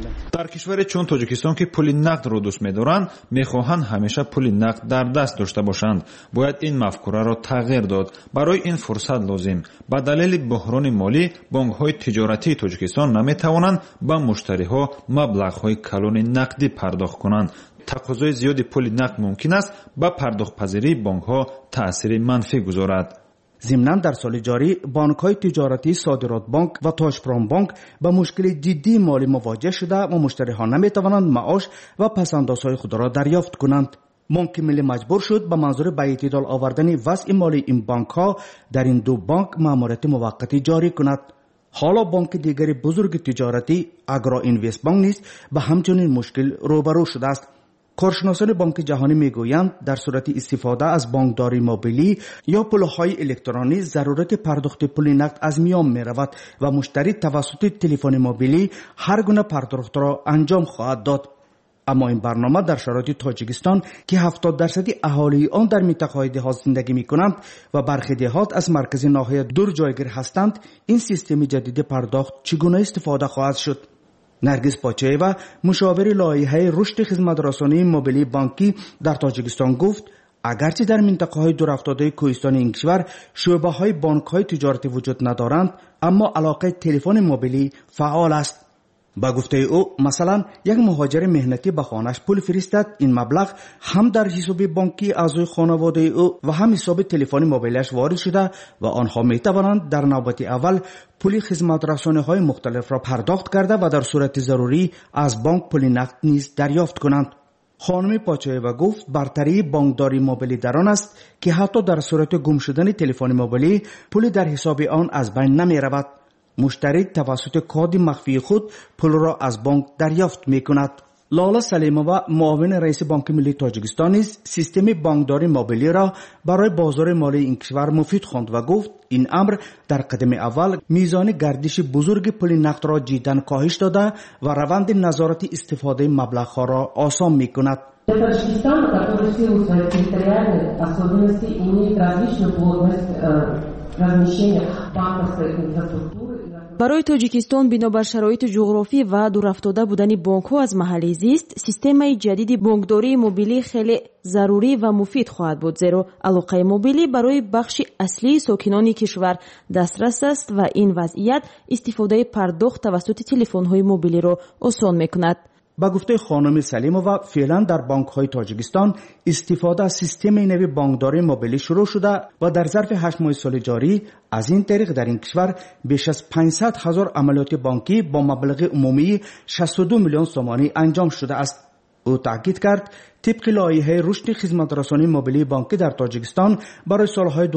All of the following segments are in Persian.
در کشوری چون تاجیکستان که پول نقد را دوست می‌دارند می‌خواهند همیشه پول نقد در دست داشته باشند. باید این مفکوره را تغییر داد. برای این فرصت لازم. به دلیل بحران مالی بانک‌های تجارتی تاجیکستان نمی‌توانند به مشتری‌ها مبلغ‌های کلان نقدی پرداخت کنند. تقاضای زیادی پول نقد ممکن است به پرداخت‌پذیری بانک‌ها تأثیر منفی گذارد. ضمناً در سال جاری بانک‌های تجارتی صادرات بانک و تاجپرام بانک با مشکل جدی مالی مواجه شده و مشتری‌ها نمی‌توانند معاش و پس‌اندازهای خود را دریافت کنند. بانک ملی مجبور شد به منظور به اعتدال آوردن وضع مالی این بانک‌ها در این دو بانک مأموریت موقتی جاری کند. حالا بانک دیگری بزرگ تجارتی اگرا اینوست بانک نیز به همچنین مشکل روبرو شده است. کارشناسان بانک جهانی میگویند در صورت استفاده از بانکداری موبیلی یا پولهای الکترونیکی ضرورت پرداخت پول نقد از میان میرود و مشتری توسط تلفن موبیلی هر گونه پرداخت را انجام خواهد داد. اما این برنامه در شرایط تاجیکستان که 70% اهالی آن در منطقه‌های دهات زندگی می‌کنند و برخی دهات از مرکز ناحیه دور جایگیر هستند، این سیستم جدید پرداخت چگونه استفاده خواهد شد؟ نرگس پاچایوا مشاور لایحه رشد خدمت‌رسانی موبیلی بانکی در تاجیکستان گفت اگرچه در منطقه‌های دورافتاده کوهستان این کشور شعبه‌های بانک‌های تجارتی وجود ندارند، اما علاقه تلفن موبیلی فعال است. با گفته او مثلا یک مهاجر مهنتی به خانه‌اش پول فرستد، این مبلغ هم در حساب بانکی اعضای خانواده او و هم حساب تلفن موبیلش وارد شده و آنها می‌توانند در نوبت اول پول خدمات رسانی‌های مختلف را پرداخت کرده و در صورت ضروری از بانک پول نقد نیز دریافت کنند. خانم پاچایوا گفت برتری بانکداری موبیلی در آن است که حتی در صورت گم شدن تلفن موبیلی پول در حساب آن از بین نمی‌رود. مشتری توسط کد مخفی خود پول را از بانک دریافت می کند. لالا سلیمова معاون رئیس بانک ملی تاجیکستان نیز سیستم بانکداری موبیلی را برای بازار مالی این کشور مفید خواند و گفت این امر در قدم اول میزان گردش بزرگ پول نقد را جداً کاهش داده و روند نظارت استفاده مبلغ‌ها را آسان می کند. Таджикистан, который в силу своих территориальных особенностей имеет различную плотность размещения банковской инфраструктуры. برای تاجیکستان بنابر شرایط جغرافی و دورافتاده بودن بانک‌ها از محل زیست، سیستم جدید بانکداری موبیلی خیلی ضروری و مفید خواهد بود، زیرا علاقه موبیلی برای بخش اصلی ساکنان کشور دسترس است و این وضعیت استفاده پرداخت توسط تلفن‌های موبیلی را آسان می‌کند. با گفته خانم سلیمова فعلا در بانک‌های تاجیکستان استفاده از سیستم نوی بانکداری موبیلی شروع شده و در ظرف 8 ماه سال جاری از این طریق در این کشور بیش از 500,000 عملیات بانکی با مبلغ عمومی 62 میلیون سومانی انجام شده است. او تاکید کرد طبق لایحه رشد خدمت‌رسانی موبیلی بانکی در تاجیکستان برای سالهای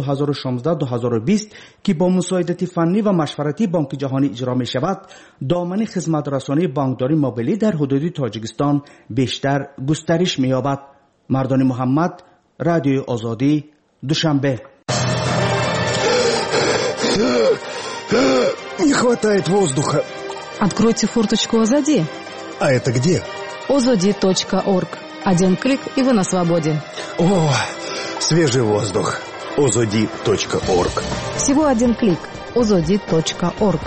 2016-2020 که با مساعدت فنی و مشورتی بانک جهانی اجرا می شود، دامن خدمت‌رسانی بانکداری موبیلی در حدود تاجیکستان بیشتر گسترش می یابد. مردان محمد، رادیو آزادی، دوشنبه. Не хватает воздуха. Откройте форточку Озоди. А это где? Ozodi.org. Один клик, и вы на свободе. О, свежий воздух. Ozodi.org. Всего один клик. Ozodi.org.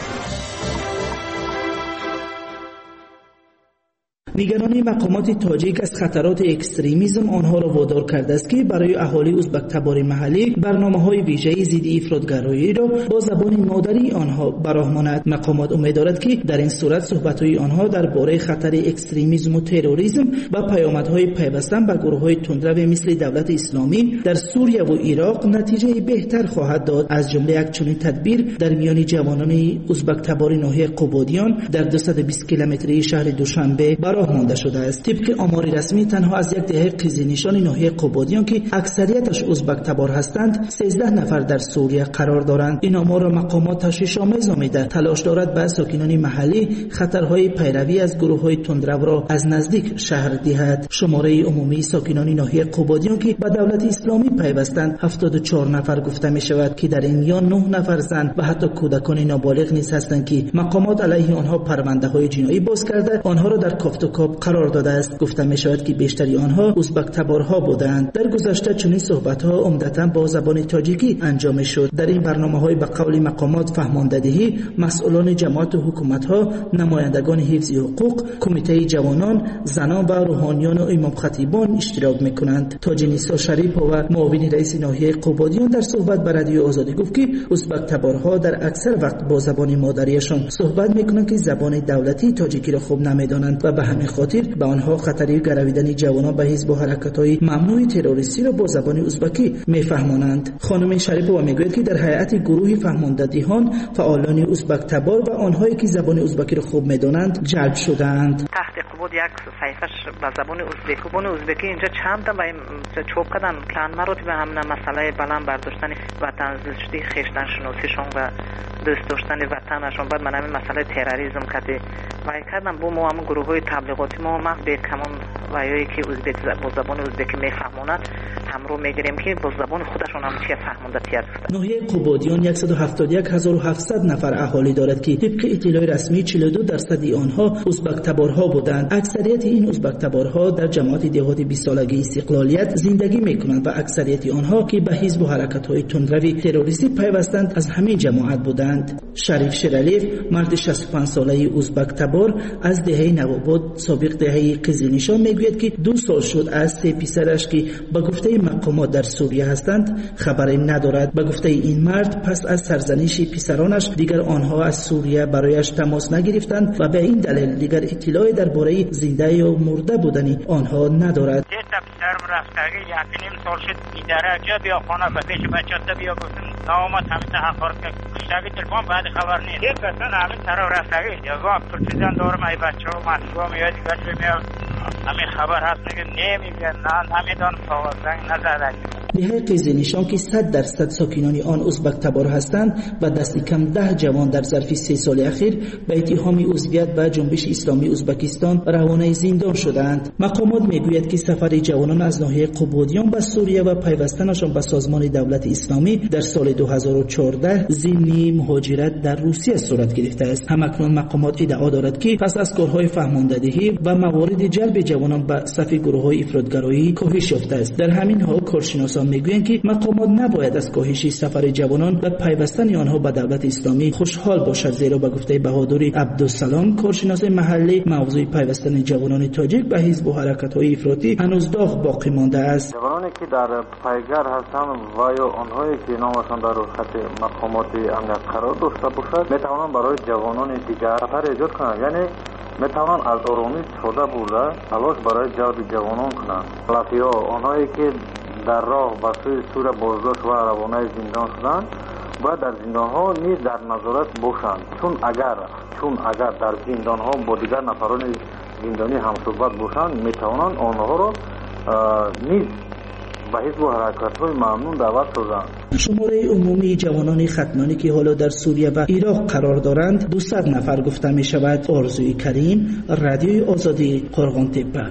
نگرانی مقامات تاجیک از خطرات اکستریمیسم آنها را وادار کرده است که برای اهالی ازبک تبار محلی برنامه‌های ویژه‌ای ضد افراطگرایی را با زبان مادری آنها براه ماند. مقامات امید دارد که در این صورت صحبت‌های آنها درباره خطر اکستریمیسم و تروریسم و پیامدهای پیوستن به گروه‌های تندرو مثل دولت اسلامی در سوریه و عراق نتیجه بهتر خواهد داد. از جمله یک چنین تدبیر در میان جوانان ازبک تبار ناحیه قبادیان در 220 کیلومتری شهر دوشنبه براه مانده شده است. طبق آمار رسمی تنها از یک دهه قیزینشان ناحیه قبادیان که اکثریتش ازبک تبار هستند 13 نفر در سوریه قرار دارند. این آمار را مقامات تشویش‌آمیز نامیده تلاش دارد به ساکنان محلی خطرهای پیروی از گروه‌های تندرو را از نزدیک شهر دهد. شماره عمومی ساکنان ناحیه قبادیان که به دولت اسلامی پیوستند 74 نفر گفته می شود که در این میان 9 نفر زن و حتی کودکان نابالغ نیز هستند که مقامات علیه آنها پرونده‌های جنایی باز کرده آنها را در کافتوکاری رکاب قرار داده است. گفته می شود که بیشتری آنها ازبک تبارها بودند. در گذشته چنین صحبت‌ها عمدتاً با زبان تاجیکی انجام شد. در این برنامه‌های به قول مقامات فهماندهی، مسئولان جماعت و حکومت‌ها، نمایندگان حفظ حقوق، کمیته جوانان، زنان و روحانیان و امام خطیبان اشتراک می‌کنند. تاج نیسا شریف و معاون رئیس ناحیه قبادیان در صحبت با رادیو آزادی گفت که ازبک تبارها در اکثر وقت با زبان مادریشان صحبت می‌کنند که زبان دولتی تاجیکی را خوب نمی‌دانند و به همین خاطر به آنها خطری گرویدن جوانان به حزب و حرکت‌های ممنوع تروریستی را با زبان ازبکی می‌فهمانند. خانم شریفова میگوید که در هیئت گروه فهماندهان فعالان ازبک تبار و آنهایی که زبان ازبکی را خوب می‌دانند جلب شدند. تحقیق بود یک صحیفه‌اش به زبان ازبکی اینجا چند تا چوب کردن که مراتب همین مسئله بلند برداشتن وطن دوستی، خویشتن شناسیشون و دوست داشتن وطنشون. بعد من همین مسئله تروریسم وای کردم با همون گروه های تبلیغاتی ما به کمان وایایی که با زبان ازبکی میفهمونند همرو میگیریم که با زبان خودشون هم چیه فهمونده تیار گفتن. ناحیه قبادیان 171,700 نفر اهالی دارد که طبق اطلاع رسمی 42% آنها ازبک تبارها بودند. اکثریت این ازبک تبارها در جماعت دهات 20 سالگی استقلالیت زندگی میکنند و اکثریت آنها که به حزب و حرکت‌های تندروی تروریستی پیوستند از همین جماعت بودند. شریف شرالیف مرد 65 ساله ازبک تبار از دهه نواباد سابق دهه قزلنشان میگوید که 2 سال شد از 3 پسرش که به گفته مقامات در سوریه هستند خبری ندارد. به گفته این مرد پس از سرزنش پسرانش دیگر آنها از سوریه برایش تماس نگرفتند و به این دلیل دیگر اطلاعی درباره زنده یا مرده بودن آنها ندارد. پسرم رفتگی یقینیم سال شد بیدره جا بیا خانه به پیش بچه بیا گفتم نامت همین تحقار که کشتگی تلفن بعد خبر نیست یک کسان همین طرف رفتگی جواب پرسیدن دارم ای بچه ها محصوبا میاد دیگر میاد همین خبر هست نگه نمیگه نمیدان زنگ نزدن. دهه قزلنشان که 100% ساکنان آن ازبک تبار هستند و دست کم 10 جوان در ظرف 3 سال اخیر به اتهام عضویت به جنبش اسلامی ازبکستان روانه زندان شدند. مقامات میگوید که سفر جوانان از ناحیه قبادیان به سوریه و پیوستنشان به سازمان دولت اسلامی در سال 2014 ضمن مهاجرت در روسیه صورت گرفته است. همکنون مقامات ادعا دارد که پس از کارهای فهماندهی و موارد جلب جوانان به صف گروه‌های افراطگرایی کاهش یافته است. در همین حال کارشناسان میگویند که مقامات نباید از کاهش سفر جوانان و پیوستن آنها به دولت اسلامی خوشحال باشد، زیرا به گفته بهادر عبدالسلام کارشناس محلی موضوع پیوستن جوانان تاجیک به حزب و حرکت‌های افراطی هنوز داغ باقی مانده است. جوانانی که در پایگاه هستند و یا آنهایی که نامشان در خط مقامات امنیت قرار داشته باشد میتوانند برای جوانان دیگر سفر ایجاد کنند، یعنی میتوانند از آرامی استفاده بوده تلاش برای جلب جوانان کنند. لطفا آنهایی که در راه به سوی سوریه بازداشت و روانه زندان شدند باید در زندان ها نیز در نظارت باشند، چون اگر در زندان ها با دیگر نفران زندانی همصحبت باشند میتوانند آنها را نیز به حزب و حرکت‌های ممنوع دعوت سازند. شماره عمومی جوانان ختمانی که حالا در سوریه و عراق قرار دارند 200 نفر گفته می شود. آرزوی کریم، رادیوی آزادی، قرغان‌تپه.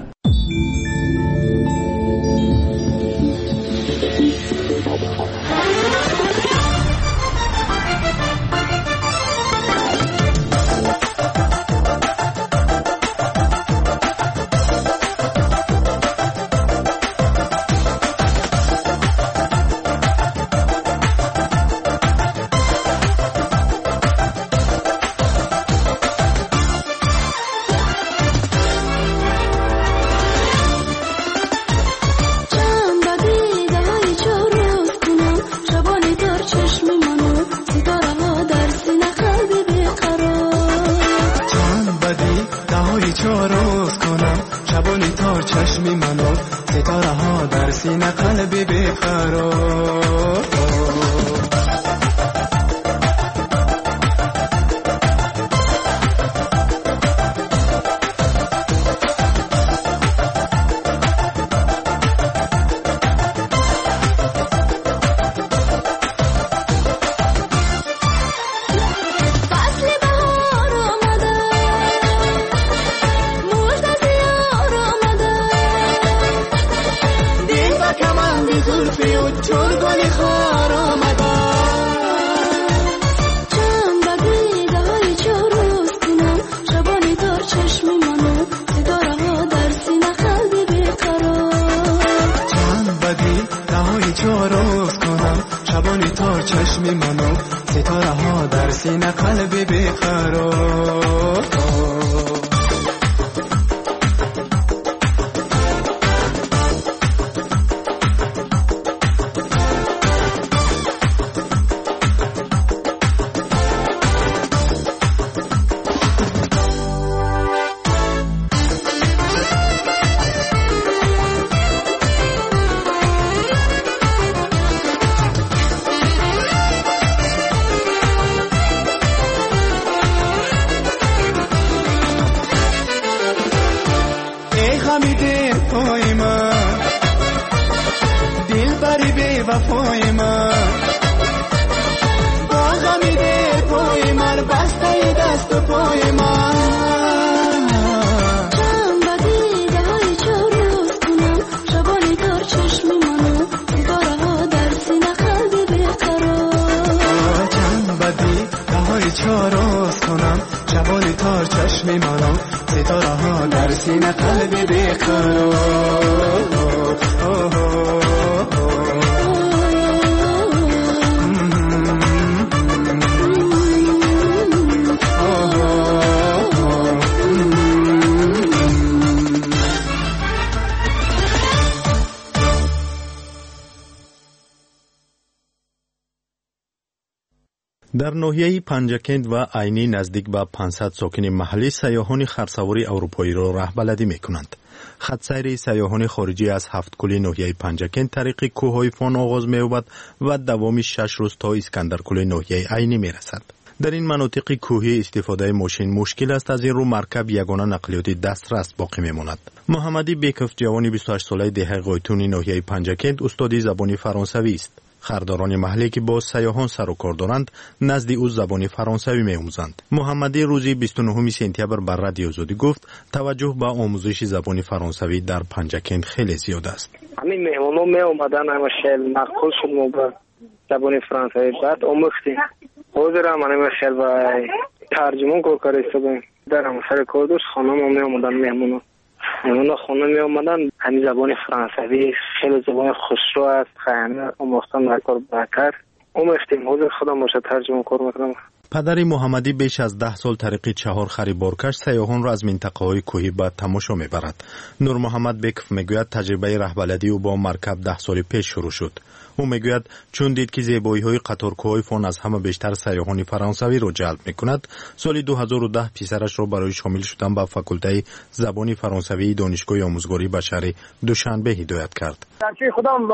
زلفی و چرگانی خار آمده وفای من با غمی دل پای من بسته دست و پای من چاروز کنم شبانی تار چشم منو ستاره ها در سینه قلب بیقرار در ناحیه پنجکند و عینی نزدیک به 500 ساکن محلی سیاحان خرسواری اروپایی را رهبردی می‌کنند. خط سیر سیاحان خارجی از 7 کل ناحیه پنجکند طریق کوههای فان آغاز می‌یابد و دوامی 6 روز تا اسکندرکل ناحیه عینی می‌رسد. در این مناطق کوهی استفاده ماشین مشکل است، از این رو مرکب یگانه نقلیات دسترس باقی می‌ماند. محمدی بیکف جوانی 28 ساله دهه قایتون ناحیه پنجکند استادی زبان فرانسوی است. خرداران محلی که با سیاحان سر و کار دارند نزد او زبان فرانسوی می‌آموزند. محمدی روزی 29 سپتامبر بر رادیو آزادی گفت توجه به آموزش زبان فرانسوی در پنجکند خیلی زیاد است. همین مهمان‌ها می‌آمدن اما خیلی نقل شدن با زبان فرانسوی بعد آموختیم. حاضر من خیلی با ترجمه کار کردیم. در همسر کردوس خانم می‌آمدن مهمان‌ها. مهمان‌ها خانم می‌آمدن همین زبان فرانسوی خیلی زبان خسرو است. خیلی آموختن در کار بکر. آموختیم حاضر خودم باشه ترجمه کار می‌کنم. پدر محمدی بیش از 10 سال طریق چهار خریبارکش سیاحان را از منطقه‌های کوهی به تماشا می‌برد. نور محمد بیکف میگوید تجربه رهبری او با مرکب 10 سال پیش شروع شد. او میگوید چون دید که زیبایی‌های قطارکوهای فان از همه بیشتر سیاحان فرانسوی را جلب می‌کند، سال 2010 پسرش را برای شامل شدن به فاکولته زبان فرانسوی دانشگاه آموزگاری به شهر دوشنبه هدایت کرد. چه خودم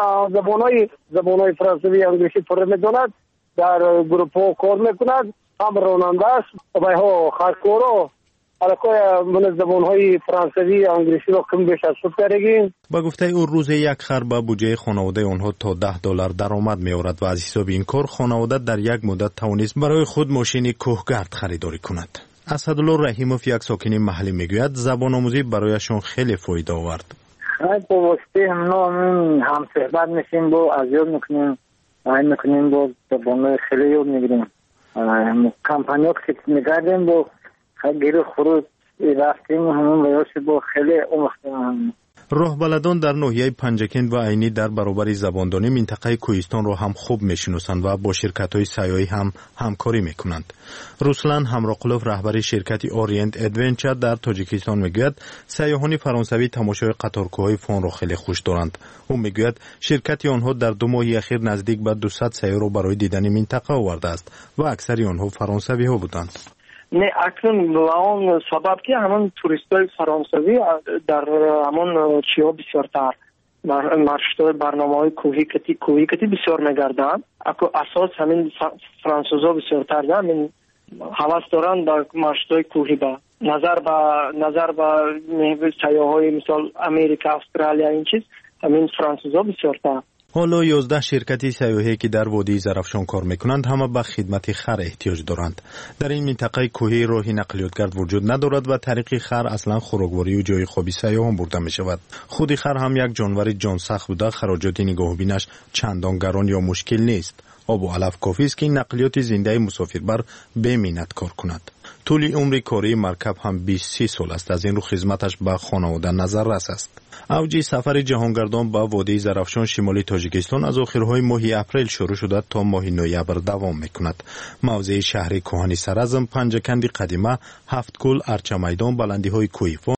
زبان‌های فرانسوی انگلیسی پر می‌داند، در گروه کار می‌کند، هم راننده است، ها خرکورو علاقه من زبان‌های فرانسوی انگلیسی را کم بیش از خود کردیم. با گفته او روز یک خر به بودجه خانواده آنها تا $10 درآمد می‌آورد و از حساب این کار خانواده در یک مدت توانست برای خود ماشین کوهگرد خریداری کند. اسدالله رحیموف یک ساکن محلی میگوید زبان آموزی برایشان خیلی فایده آورد. خیلی با واسطه هم صحبت می‌کنیم با از یاد می‌کنیم با زبان خیلی یاد می‌گیریم. کمپانیات که می‌گردیم با خیلی خروج رفتیم همون بیاش با خیلی آموختیم. راهبلدان در ناحیه پنجکند و عینی در برابر زباندانی منطقه کوهستان را هم خوب میشناسند و با شرکت‌های سیاحی هم همکاری میکنند. رسلان همراقلوف رهبر شرکت اورینت ادونچر در تاجیکستان میگوید سیاحان فرانسوی تماشای قطارکوهای فان را خیلی خوش دارند. او میگوید شرکت آنها در 2 ماه اخیر نزدیک به 200 سیاح را برای دیدن منطقه آورده است و اکثر آنها فرانسوی ها بودند. نه اکنون به اون سبب که همون توریستای فرانسوی در همون چیا بسیارتر مرشدهای برنامه‌های کوهی کتی بسیار میگردن. اکو اساس همین فرانسوزا بسیارتر همین حواس دارن در مرشدهای کوهی با نظر به سیاح‌های مثال امریکا، استرالیا این چیز همین فرانسوزا بسیارتر. حالا 11 شرکتی سیاحی که در وادی زرافشان کار میکنند همه به خدمت خر احتیاج دارند. در این منطقه کوهی راهی نقلیاتگرد وجود ندارد و طریق خر اصلا خوراکواری و جای خوابی سیاحان برده می شود. خود خر هم یک جانور جانسخت بوده، خراجات نگاهبینش چندان گران یا مشکل نیست. آب و علف کافی است که نقلیات زنده مسافربر به منت کار کند. طول عمر کاری مرکب هم 23 سال است، از این رو خدمتش به خانواده نظر رس است. اوج سفر جهانگردان به وادی زرافشان شمالی تاجیکستان از آخرهای ماه اپریل شروع شده تا ماه نوامبر دوام میکند. موضع شهر کهن سرازم، پنجکند قدیمه، 7 کل، ارچه میدان، بلندی های کوهی